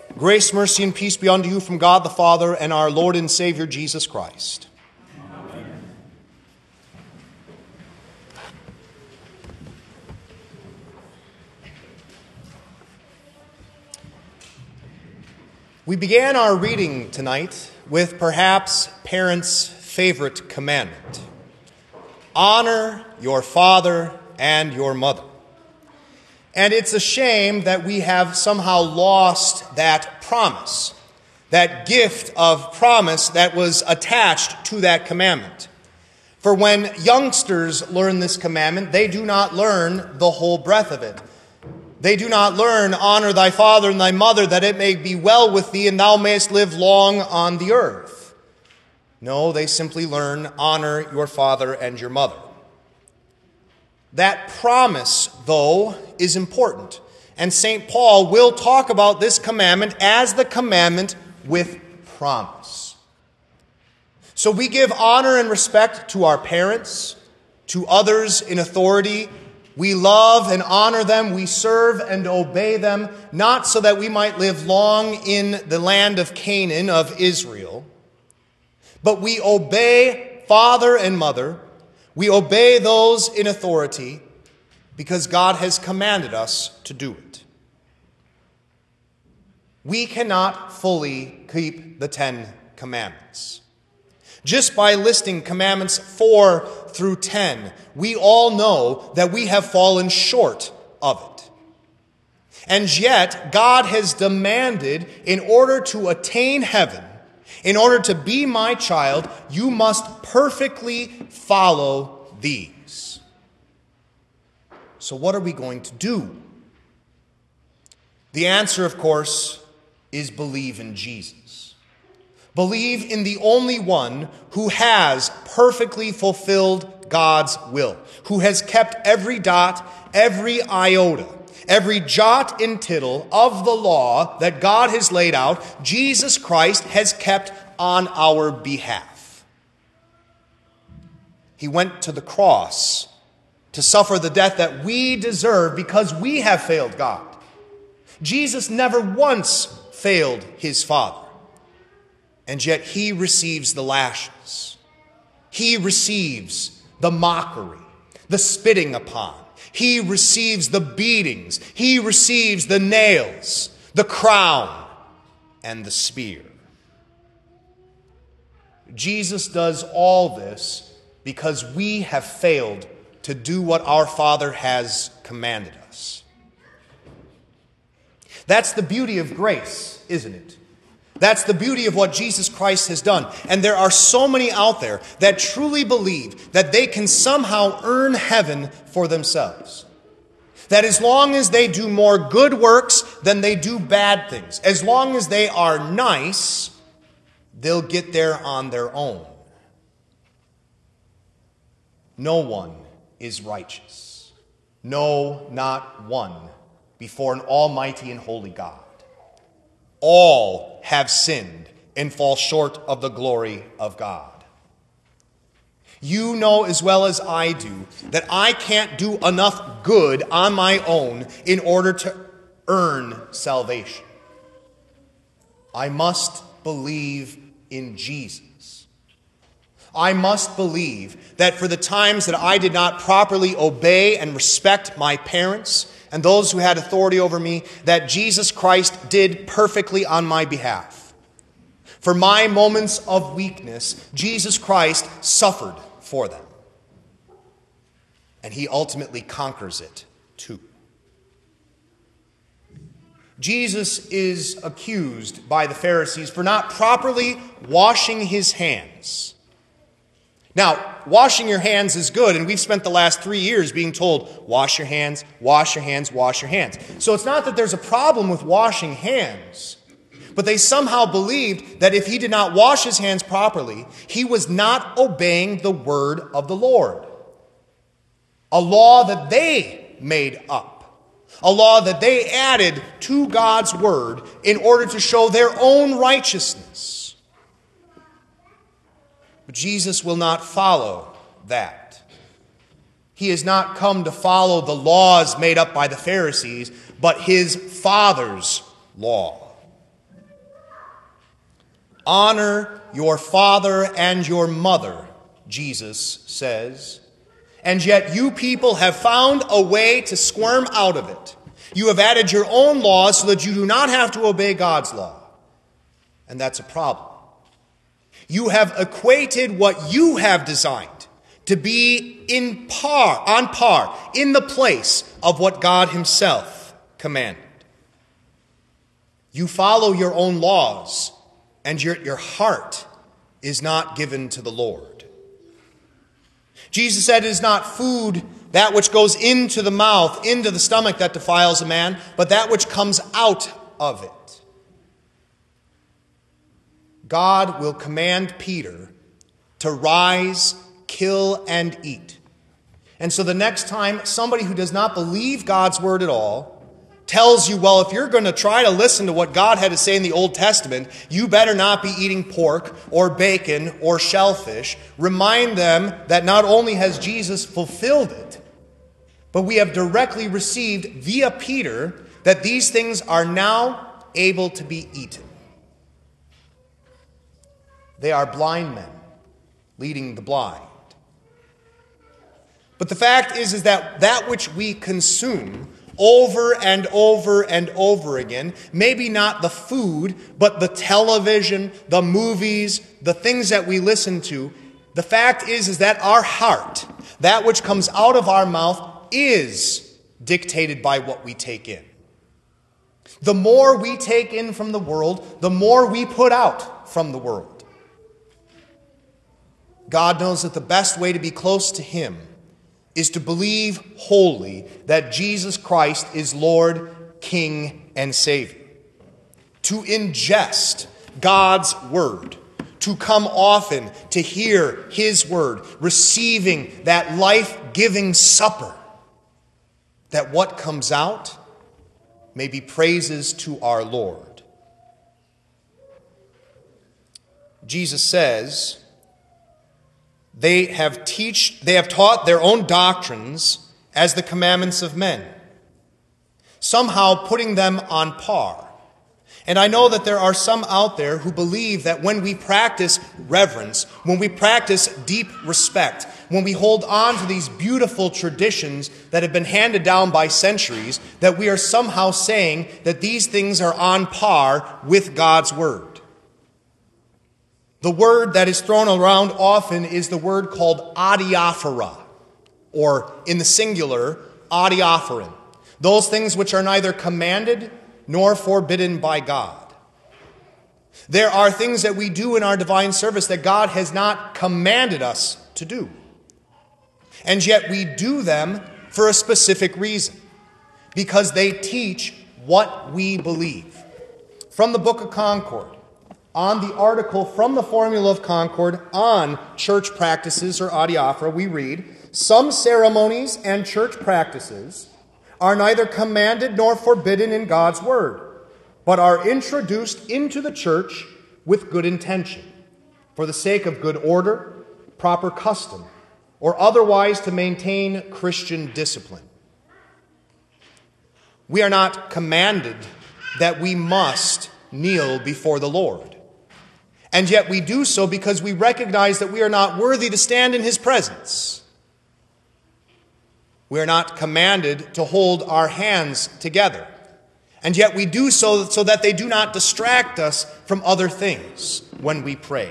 Grace, mercy, and peace be unto you from God the Father and our Lord and Savior Jesus Christ. Amen. We began our reading tonight with perhaps parents' favorite commandment. Honor your father and your mother. And it's a shame that we have somehow lost that promise, that gift of promise that was attached to that commandment. For when youngsters learn this commandment, they do not learn the whole breadth of it. They do not learn, honor thy father and thy mother, that it may be well with thee and thou mayest live long on the earth. No, they simply learn, honor your father and your mother. That promise, though, is important. And St. Paul will talk about this commandment as the commandment with promise. So we give honor and respect to our parents, to others in authority. We love and honor them. We serve and obey them, not so that we might live long in the land of Canaan, of Israel, but we obey father and mother. We obey those in authority because God has commanded us to do it. We cannot fully keep the 10 Commandments. Just by listing Commandments 4 through 10, we all know that we have fallen short of it. And yet, God has demanded, in order to attain heaven, in order to be my child, you must perfectly follow these. So what are we going to do? The answer, of course, is believe in Jesus. Believe in the only one who has perfectly fulfilled God's will, who has kept every dot, every iota, every jot and tittle of the law that God has laid out. Jesus Christ has kept on our behalf. He went to the cross to suffer the death that we deserve because we have failed God. Jesus never once failed his Father. And yet he receives the lashes. He receives the mockery, the spitting upon. He receives the beatings. He receives the nails, the crown, and the spear. Jesus does all this because we have failed to do what our Father has commanded us. That's the beauty of grace, isn't it? That's the beauty of what Jesus Christ has done. And there are so many out there that truly believe that they can somehow earn heaven for themselves. That as long as they do more good works than they do bad things, as long as they are nice, they'll get there on their own. No one is righteous. No, not one, before an almighty and holy God. All have sinned and fall short of the glory of God. You know as well as I do that I can't do enough good on my own in order to earn salvation. I must believe in Jesus. I must believe that for the times that I did not properly obey and respect my parents and those who had authority over me, that Jesus Christ did perfectly on my behalf. For my moments of weakness, Jesus Christ suffered for them. And he ultimately conquers it too. Jesus is accused by the Pharisees for not properly washing his hands. Now, washing your hands is good, and we've spent the last 3 years being told, wash your hands, wash your hands, wash your hands. So it's not that there's a problem with washing hands, but they somehow believed that if he did not wash his hands properly, he was not obeying the word of the Lord. A law that they made up. A law that they added to God's word in order to show their own righteousness. But Jesus will not follow that. He has not come to follow the laws made up by the Pharisees, but his Father's law. Honor your father and your mother, Jesus says. And yet you people have found a way to squirm out of it. You have added your own laws so that you do not have to obey God's law. And that's a problem. You have equated what you have designed to be on par, in the place of what God himself commanded. You follow your own laws, and your heart is not given to the Lord. Jesus said it is not food, that which goes into the mouth, into the stomach, that defiles a man, but that which comes out of it. God will command Peter to rise, kill, and eat. And so the next time somebody who does not believe God's word at all tells you, well, if you're going to try to listen to what God had to say in the Old Testament, you better not be eating pork or bacon or shellfish. Remind them that not only has Jesus fulfilled it, but we have directly received via Peter that these things are now able to be eaten. They are blind men leading the blind. But the fact is that which we consume over and over and over again, maybe not the food, but the television, the movies, the things that we listen to, the fact is that our heart, that which comes out of our mouth, is dictated by what we take in. The more we take in from the world, the more we put out from the world. God knows that the best way to be close to him is to believe wholly that Jesus Christ is Lord, King, and Savior. To ingest God's word. To come often to hear his word. Receiving that life-giving supper. That what comes out may be praises to our Lord. Jesus says, They have taught their own doctrines as the commandments of men, somehow putting them on par. And I know that there are some out there who believe that when we practice reverence, when we practice deep respect, when we hold on to these beautiful traditions that have been handed down by centuries, that we are somehow saying that these things are on par with God's word. The word that is thrown around often is the word called adiaphora, or in the singular, adiaphorin. Those things which are neither commanded nor forbidden by God. There are things that we do in our divine service that God has not commanded us to do. And yet we do them for a specific reason, because they teach what we believe. From the Book of Concord, on the article from the Formula of Concord on church practices or adiaphora, we read, "Some ceremonies and church practices are neither commanded nor forbidden in God's word, but are introduced into the church with good intention, for the sake of good order, proper custom, or otherwise to maintain Christian discipline." We are not commanded that we must kneel before the Lord. And yet we do so because we recognize that we are not worthy to stand in his presence. We are not commanded to hold our hands together. And yet we do so that they do not distract us from other things when we pray.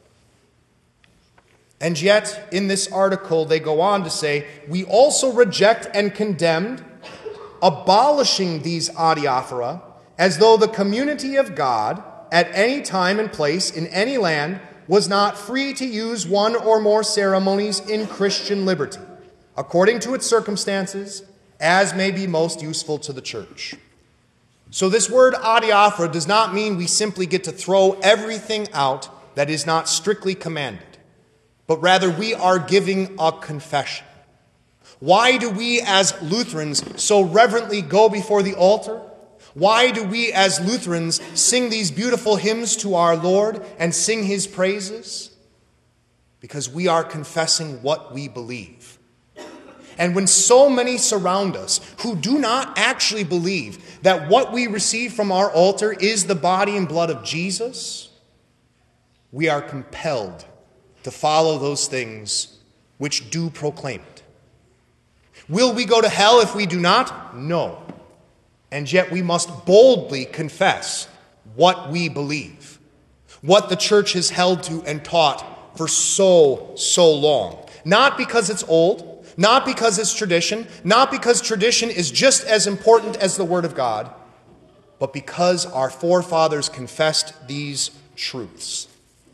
And yet, in this article, they go on to say, we also reject and condemn abolishing these adiaphora as though the community of God at any time and place in any land was not free to use one or more ceremonies in Christian liberty, according to its circumstances, as may be most useful to the church. So this word adiaphora does not mean we simply get to throw everything out that is not strictly commanded, but rather we are giving a confession. Why do we as Lutherans so reverently go before the altar? Why do we as Lutherans sing these beautiful hymns to our Lord and sing his praises? Because we are confessing what we believe. And when so many surround us who do not actually believe that what we receive from our altar is the body and blood of Jesus, we are compelled to follow those things which do proclaim it. Will we go to hell if we do not? No. And yet we must boldly confess what we believe, what the church has held to and taught for so long. Not because it's old, not because it's tradition, not because tradition is just as important as the Word of God, but because our forefathers confessed these truths.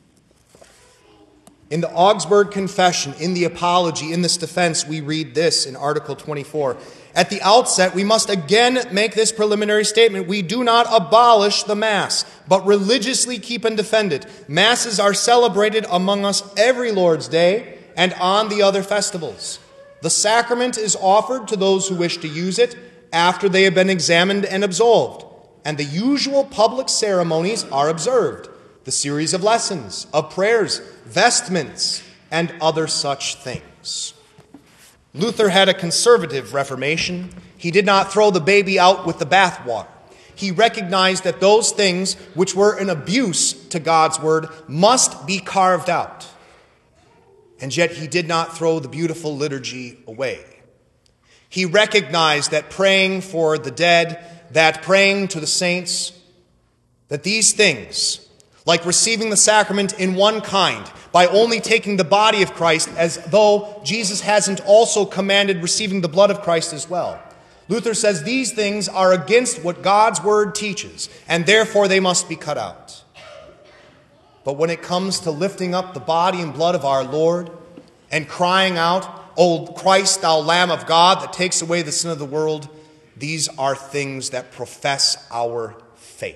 In the Augsburg Confession, in the Apology, in this defense, we read this in Article 24. At the outset, we must again make this preliminary statement. We do not abolish the Mass, but religiously keep and defend it. Masses are celebrated among us every Lord's Day and on the other festivals. The sacrament is offered to those who wish to use it after they have been examined and absolved, and the usual public ceremonies are observed. The series of lessons, of prayers, vestments, and other such things. Luther had a conservative Reformation. He did not throw the baby out with the bathwater. He recognized that those things which were an abuse to God's word must be carved out. And yet he did not throw the beautiful liturgy away. He recognized that praying for the dead, that praying to the saints, that these things, like receiving the sacrament in one kind, by only taking the body of Christ, as though Jesus hasn't also commanded receiving the blood of Christ as well. Luther says these things are against what God's word teaches, and therefore they must be cut out. But when it comes to lifting up the body and blood of our Lord and crying out, "O Christ, thou Lamb of God that takes away the sin of the world," these are things that profess our faith.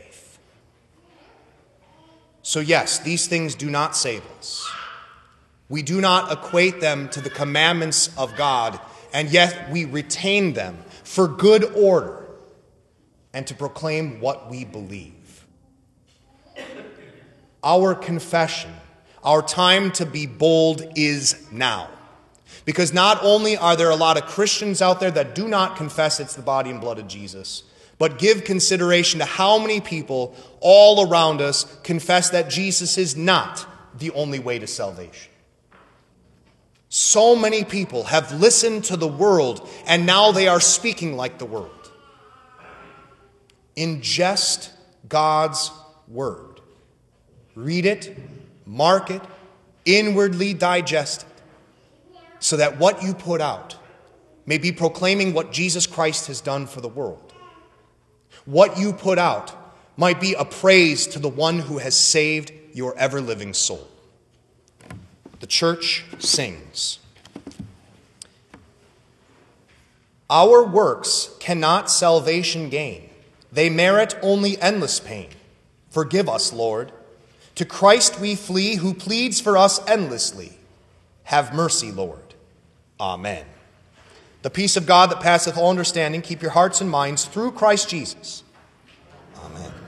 So yes, these things do not save us. We do not equate them to the commandments of God, and yet we retain them for good order and to proclaim what we believe. Our confession, our time to be bold is now. Because not only are there a lot of Christians out there that do not confess it's the body and blood of Jesus, but give consideration to how many people all around us confess that Jesus is not the only way to salvation. So many people have listened to the world, and now they are speaking like the world. Ingest God's word. Read it, mark it, inwardly digest it, so that what you put out may be proclaiming what Jesus Christ has done for the world. What you put out might be a praise to the one who has saved your ever-living soul. The church sings. Our works cannot salvation gain. They merit only endless pain. Forgive us, Lord. To Christ we flee, who pleads for us endlessly. Have mercy, Lord. Amen. The peace of God that passeth all understanding, keep your hearts and minds through Christ Jesus. Amen.